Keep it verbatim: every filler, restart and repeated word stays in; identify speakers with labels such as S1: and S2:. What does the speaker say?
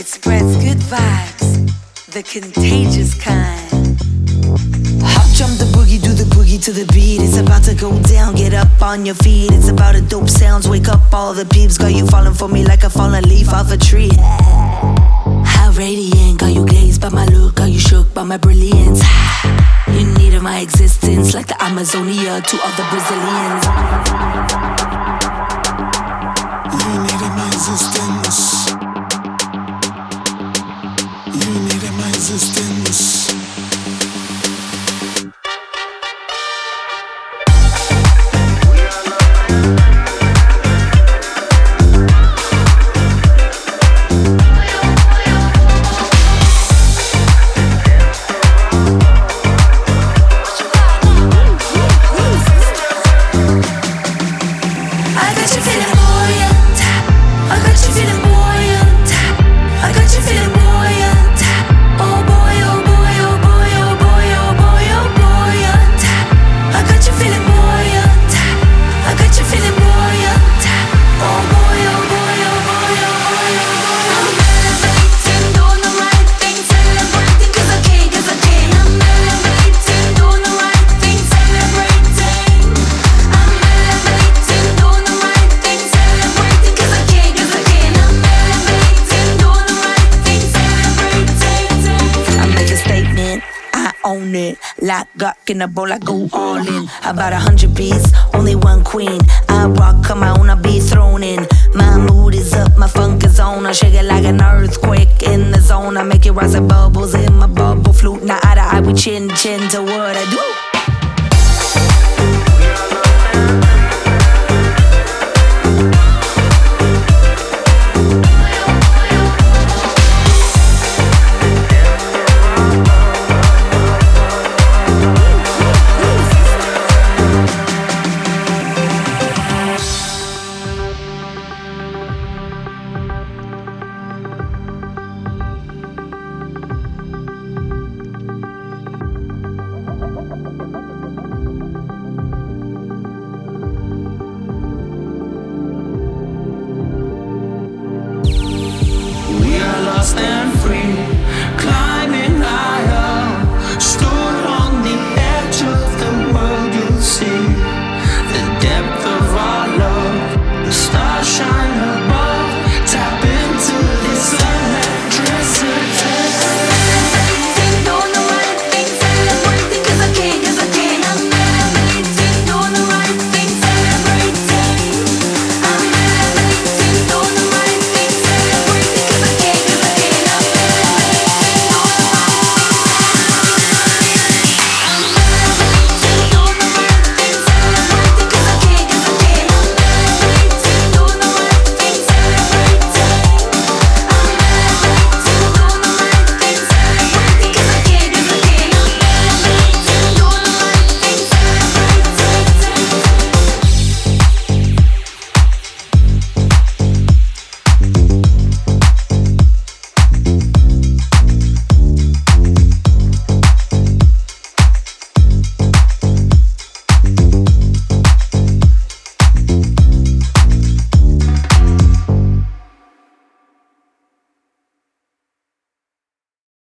S1: It spreads good vibes, the contagious kind. Hop, jump the boogie, do the boogie to the beat. It's about to go down, get up on your feet. It's about a dope sounds, wake up all the peeps. Got you falling for me like a fallen leaf off a tree. How radiant, got you glazed by my look, got you shook by my brilliance. You needed my existence like the Amazonia to all the Brazilians.
S2: You needed my existence. You needed my existence.
S1: Own it, lock, got in the bowl, I go all in. About a hundred beats, only one queen. I rock, come on, I be thrown in. My mood is up, my funk is on. I shake it like an earthquake in the zone. I make it rise like bubbles in my bubble flute. Now eye to eye, we chin, chin to what I do.